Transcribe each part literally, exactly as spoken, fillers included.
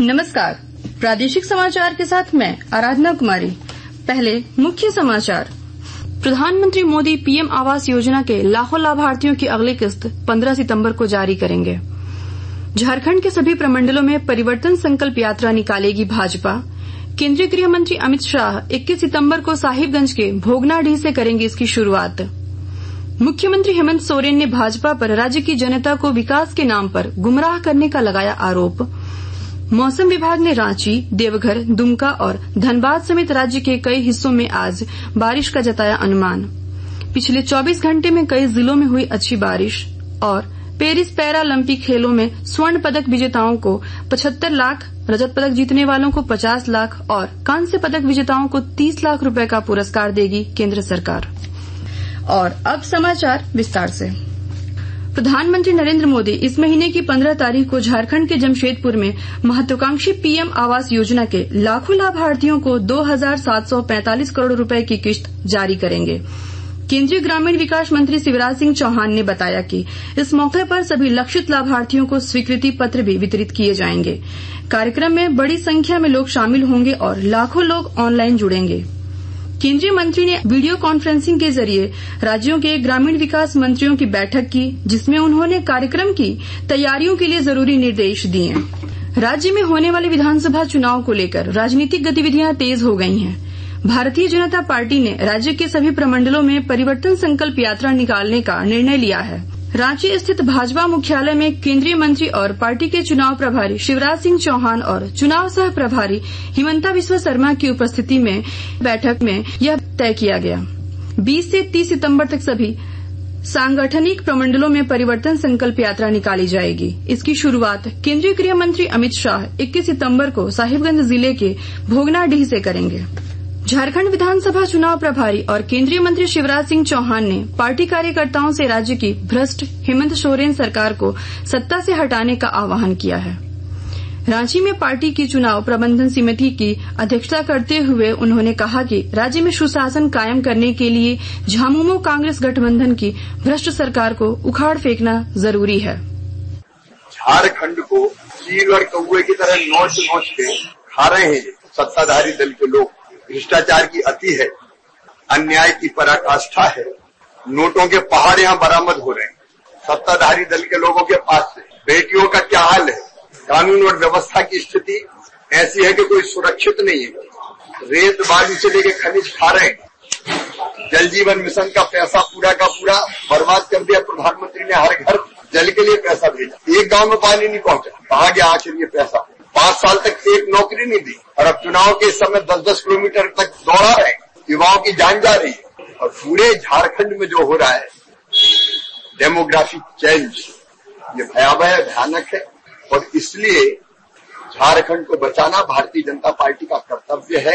नमस्कार, प्रादेशिक समाचार के साथ मैं आराधना कुमारी। पहले मुख्य समाचार। प्रधानमंत्री मोदी पीएम आवास योजना के लाखों लाभार्थियों की अगली किस्त पंद्रह सितंबर को जारी करेंगे। झारखंड के सभी प्रमंडलों में परिवर्तन संकल्प यात्रा निकालेगी भाजपा। केंद्रीय गृह मंत्री अमित शाह इक्कीस सितंबर को साहिबगंज के भोगनाडीह से करेंगे इसकी शुरुआत। मुख्यमंत्री हेमंत सोरेन ने भाजपा पर राज्य की जनता को विकास के नाम पर गुमराह करने का लगाया आरोप। मौसम विभाग ने रांची, देवघर, दुमका और धनबाद समेत राज्य के कई हिस्सों में आज बारिश का जताया अनुमान। पिछले चौबीस घंटे में कई जिलों में हुई अच्छी बारिश। और पेरिस पैरालंपिक खेलों में स्वर्ण पदक विजेताओं को पचहत्तर लाख, रजत पदक जीतने वालों को पचास लाख और कांस्य पदक विजेताओं को तीस लाख रुपए का पुरस्कार देगी केंद्र सरकार। और अब समाचार विस्तार से। प्रधानमंत्री नरेंद्र मोदी इस महीने की पंद्रह तारीख को झारखंड के जमशेदपुर में महत्वाकांक्षी पीएम आवास योजना के लाखों लाभार्थियों को दो हजार सात सौ पैंतालीस करोड़ रुपए की किस्त जारी करेंगे। केंद्रीय ग्रामीण विकास मंत्री शिवराज सिंह चौहान ने बताया कि इस मौके पर सभी लक्षित लाभार्थियों को स्वीकृति पत्र भी वितरित किए जाएंगे। कार्यक्रम में बड़ी संख्या में लोग शामिल होंगे और लाखों लोग ऑनलाइन जुड़ेंगे। केंद्रीय मंत्री ने वीडियो कॉन्फ्रेंसिंग के जरिए राज्यों के ग्रामीण विकास मंत्रियों की बैठक की, जिसमें उन्होंने कार्यक्रम की तैयारियों के लिए जरूरी निर्देश दिए। राज्य में होने वाले विधानसभा चुनाव को लेकर राजनीतिक गतिविधियां तेज हो गई हैं। भारतीय जनता पार्टी ने राज्य के सभी प्रमंडलों में परिवर्तन संकल्प यात्रा निकालने का निर्णय लिया है। रांची स्थित भाजपा मुख्यालय में केंद्रीय मंत्री और पार्टी के चुनाव प्रभारी शिवराज सिंह चौहान और चुनाव सह प्रभारी हिमंता बिस्वा शर्मा की उपस्थिति में बैठक में यह तय किया गया। बीस से तीस सितंबर तक सभी सांगठनिक प्रमंडलों में परिवर्तन संकल्प यात्रा निकाली जाएगी। इसकी शुरुआत केंद्रीय गृह मंत्री अमित शाह इक्कीस सितंबर को साहिबगंज जिले के भोगनाडीह से करेंगे। झारखंड विधानसभा चुनाव प्रभारी और केंद्रीय मंत्री शिवराज सिंह चौहान ने पार्टी कार्यकर्ताओं से राज्य की भ्रष्ट हेमंत सोरेन सरकार को सत्ता से हटाने का आह्वान किया है। रांची में पार्टी की चुनाव प्रबंधन समिति की अध्यक्षता करते हुए उन्होंने कहा कि राज्य में सुशासन कायम करने के लिए झामुमो कांग्रेस गठबंधन की भ्रष्ट सरकार को उखाड़ फेंकना जरूरी है। झारखंड को चील और कौवे की तरह नोच नोच के खा रहे हैं सत्ताधारी दल के लोग। भ्रष्टाचार की अति है, अन्याय की पराकाष्ठा है। नोटों के पहाड़ यहाँ बरामद हो रहे हैं सत्ताधारी दल के लोगों के पास से। बेटियों का क्या हाल है? कानून और व्यवस्था की स्थिति ऐसी है कि कोई सुरक्षित नहीं है। रेत बालू से लेके खनिज खा रहे हैं। जल जीवन मिशन का पैसा पूरा का पूरा बर्बाद कर दिया। प्रधानमंत्री ने हर घर जल के लिए पैसा भेजा, एक गांव में पानी नहीं पहुंचा। कहा गया आखिर ये पैसा? पांच साल तक एक नौकरी नहीं दी और अब चुनाव के समय दस दस किलोमीटर तक दौड़ा रहे। युवाओं की जान जा रही है। और पूरे झारखंड में जो हो रहा है डेमोग्राफिक चेंज, ये भयावह है, भयानक है। और इसलिए झारखंड को बचाना भारतीय जनता पार्टी का कर्तव्य है।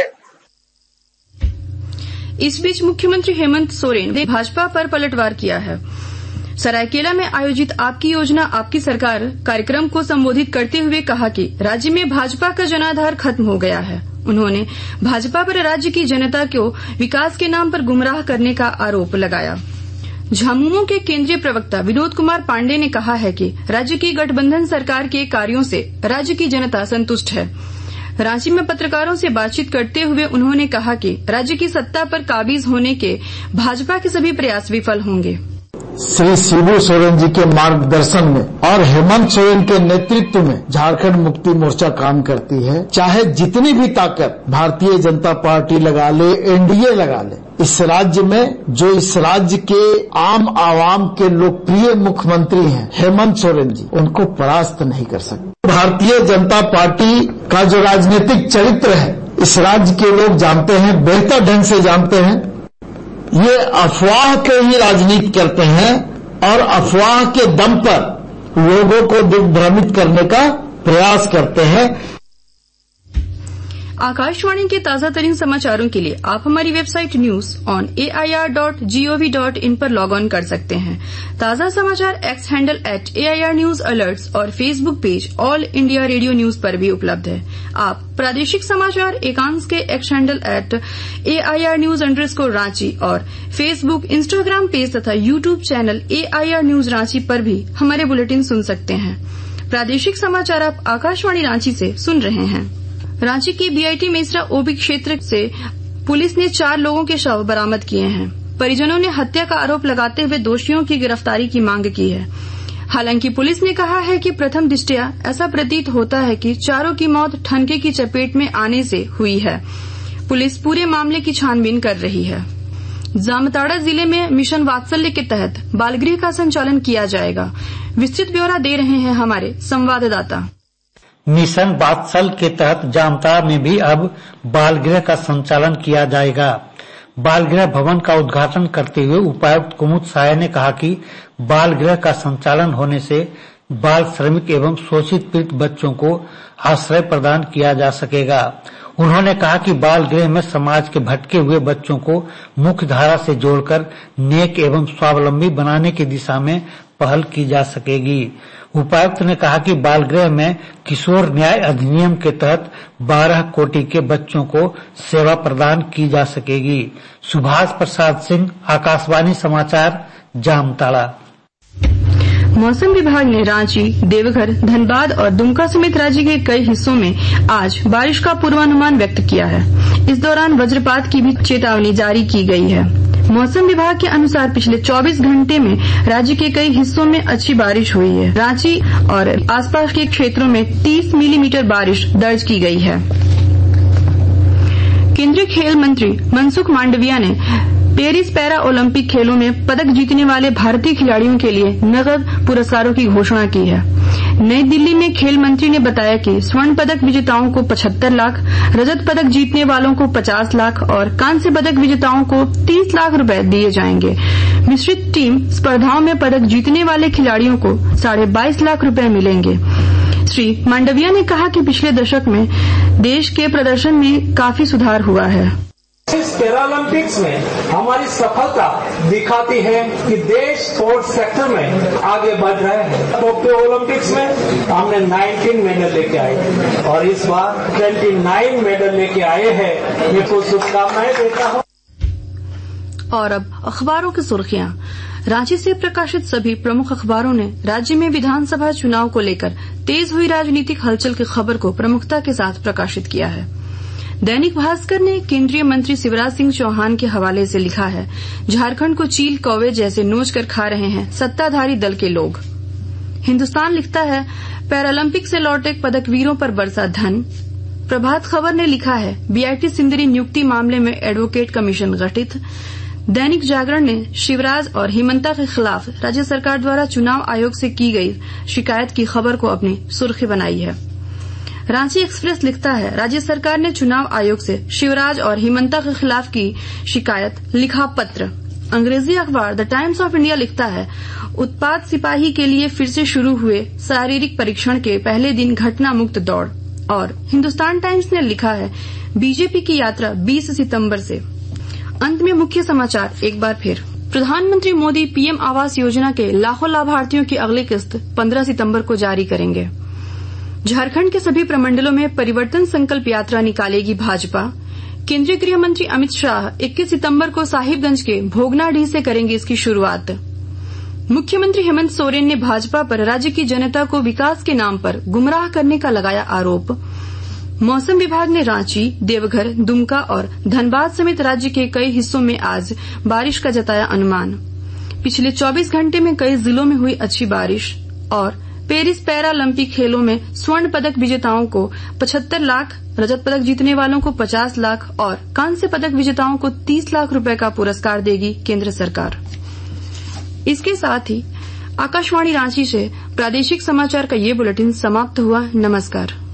इस बीच मुख्यमंत्री हेमंत सोरेन ने भाजपा पर पलटवार किया है। सरायकेला में आयोजित आपकी योजना आपकी सरकार कार्यक्रम को संबोधित करते हुए कहा कि राज्य में भाजपा का जनाधार खत्म हो गया है। उन्होंने भाजपा पर राज्य की जनता को विकास के नाम पर गुमराह करने का आरोप लगाया। झामुमो के केंद्रीय प्रवक्ता विनोद कुमार पांडे ने कहा है कि राज्य की गठबंधन सरकार के कार्यों से राज्य की जनता संतुष्ट है। रांची में पत्रकारों से बातचीत करते हुए उन्होंने कहा कि राज्य की सत्ता पर काबिज होने के भाजपा के सभी प्रयास विफल होंगे। श्री शिबू सोरेन जी के मार्गदर्शन में और हेमंत सोरेन के नेतृत्व में झारखंड मुक्ति मोर्चा काम करती है। चाहे जितनी भी ताकत भारतीय जनता पार्टी लगा ले, एनडीए लगा ले, इस राज्य में जो इस राज्य के आम आवाम के लोकप्रिय मुख्यमंत्री हैं हेमंत सोरेन जी, उनको परास्त नहीं कर सकते। भारतीय जनता पार्टी का जो राजनीतिक चरित्र है इस राज्य के लोग जानते हैं, बेहतर ढंग से जानते हैं। ये अफवाह के ही राजनीति करते हैं और अफवाह के दम पर लोगों को दिग्भ्रमित करने का प्रयास करते हैं। आकाशवाणी के ताजा तरीन समाचारों के लिए आप हमारी website news on A I R dot G O V dot in पर लॉग ऑन कर सकते हैं। ताजा समाचार X handle at A I R news alerts और Facebook page All India Radio news पर भी उपलब्ध है। आप प्रादेशिक समाचार एकांश के X handle at A I R news underscore Ranchi और फेसबुक, इंस्टाग्राम पेज तथा YouTube channel A I R news Ranchi पर भी हमारे बुलेटिन सुन सकते हैं। प्रादेशिक समाचार आप आकाशवाणी रांची से सुन रहे हैं। रांची के बीआईटी मेसरा ओबी क्षेत्र से पुलिस ने चार लोगों के शव बरामद किए हैं। परिजनों ने हत्या का आरोप लगाते हुए दोषियों की गिरफ्तारी की मांग की है। हालांकि पुलिस ने कहा है कि प्रथम दृष्टया ऐसा प्रतीत होता है कि चारों की मौत ठनके की चपेट में आने से हुई है। पुलिस पूरे मामले की छानबीन कर रही है। जामताड़ा जिले में मिशन वात्सल्य के तहत बालगृह का संचालन किया जाएगा। विस्तृत ब्यौरा दे रहे हैं हमारे संवाददाता। मिशन वात्सल्य के तहत जामताड़ा में भी अब बालगृह का संचालन किया जाएगा। बालगृह भवन का उद्घाटन करते हुए उपायुक्त कुमुद साय ने कहा कि बालगृह का संचालन होने से बाल श्रमिक एवं शोषित पीड़ित बच्चों को आश्रय प्रदान किया जा सकेगा। उन्होंने कहा कि बाल गृह में समाज के भटके हुए बच्चों को मुख्य धारा से जोड़कर नेक एवं स्वावलंबी बनाने की दिशा में पहल की जा सकेगी। उपायुक्त ने कहा कि बाल गृह में किशोर न्याय अधिनियम के तहत बारह कोटि के बच्चों को सेवा प्रदान की जा सकेगी। सुभाष प्रसाद सिंह, आकाशवाणी समाचार, जामताड़ा। मौसम विभाग ने रांची, देवघर, धनबाद और दुमका समेत राज्य के कई हिस्सों में आज बारिश का पूर्वानुमान व्यक्त किया है। इस दौरान वज्रपात की भी चेतावनी जारी की गई है। मौसम विभाग के अनुसार पिछले चौबीस घंटे में राज्य के कई हिस्सों में अच्छी बारिश हुई है। रांची और आसपास के क्षेत्रों में तीस मिलीमीटर बारिश दर्ज की गई है। केंद्रीय खेल मंत्री मनसुख मांडविया ने पेरिस पैरा ओलंपिक खेलों में पदक जीतने वाले भारतीय खिलाड़ियों के लिए नकद पुरस्कारों की घोषणा की है। नई दिल्ली में खेल मंत्री ने बताया कि स्वर्ण पदक विजेताओं को पचहत्तर लाख, रजत पदक जीतने वालों को पचास लाख और कांस्य पदक विजेताओं को तीस लाख रुपए दिए जाएंगे। मिश्रित टीम स्पर्धाओं में पदक जीतने वाले खिलाड़ियों को साढ़े बाईस लाख रुपए मिलेंगे। श्री मांडविया ने कहा कि पिछले दशक में देश के प्रदर्शन में काफी सुधार हुआ है। इस पैरालंपिक्स में हमारी सफलता दिखाती है कि देश स्पोर्ट्स सेक्टर में आगे बढ़ रहे हैं। टोक्यो ओलंपिक्स में हमने उन्नीस मेडल लेके आए और इस बार उनतीस मेडल लेके आए हैं। मैं को शुभकामनाएं देता हूं। और अब अखबारों की सुर्खियां। रांची से प्रकाशित सभी प्रमुख अखबारों ने राज्य में विधानसभा चुनाव को लेकर तेज हुई राजनीतिक हलचल की खबर को प्रमुखता के साथ प्रकाशित किया है। दैनिक भास्कर ने केंद्रीय मंत्री शिवराज सिंह चौहान के हवाले से लिखा है, झारखंड को चील कौवे जैसे नोच कर खा रहे हैं सत्ताधारी दल के लोग। हिन्दुस्तान लिखता है, पैरालंपिक से लौटे पदकवीरों पर बरसा धन। प्रभात खबर ने लिखा है, बीआईटी सिंदरी नियुक्ति मामले में एडवोकेट कमीशन गठित। दैनिक जागरण ने शिवराज और हिमंता के खिलाफ राज्य सरकार द्वारा चुनाव आयोग से की गई शिकायत की खबर को अपनी सुर्खी बनाई है। रांची एक्सप्रेस लिखता है, राज्य सरकार ने चुनाव आयोग से शिवराज और हिमंता के खिलाफ की शिकायत, लिखा पत्र। अंग्रेजी अखबार द टाइम्स ऑफ इंडिया लिखता है, उत्पाद सिपाही के लिए फिर से शुरू हुए शारीरिक परीक्षण के पहले दिन घटना मुक्त दौड़। और हिन्दुस्तान टाइम्स ने लिखा है, बीजेपी की यात्रा बीस सितंबर से। अंत में मुख्य समाचार एक बार फिर। प्रधानमंत्री मोदी पीएम आवास योजना के लाखों लाभार्थियों की अगली किस्त पंद्रह सितंबर को जारी करेंगे। झारखंड के सभी प्रमंडलों में परिवर्तन संकल्प यात्रा निकालेगी भाजपा। केंद्रीय गृह मंत्री अमित शाह इक्कीस सितंबर को साहिबगंज के भोगनाडीह से करेंगे इसकी शुरुआत। मुख्यमंत्री हेमंत सोरेन ने भाजपा पर राज्य की जनता को विकास के नाम पर गुमराह करने का लगाया आरोप। मौसम विभाग ने रांची, देवघर, दुमका और धनबाद समेत राज्य के कई हिस्सों में आज बारिश का जताया अनुमान। पिछले चौबीस घंटे में कई जिलों में हुई अच्छी बारिश। और पेरिस पैरालंपिक खेलों में स्वर्ण पदक विजेताओं को पचहत्तर लाख, रजत पदक जीतने वालों को पचास लाख और कांस्य पदक विजेताओं को तीस लाख रुपए का पुरस्कार देगी केंद्र सरकार। इसके साथ ही आकाशवाणी रांची से प्रादेशिक समाचार का ये बुलेटिन समाप्त हुआ। नमस्कार।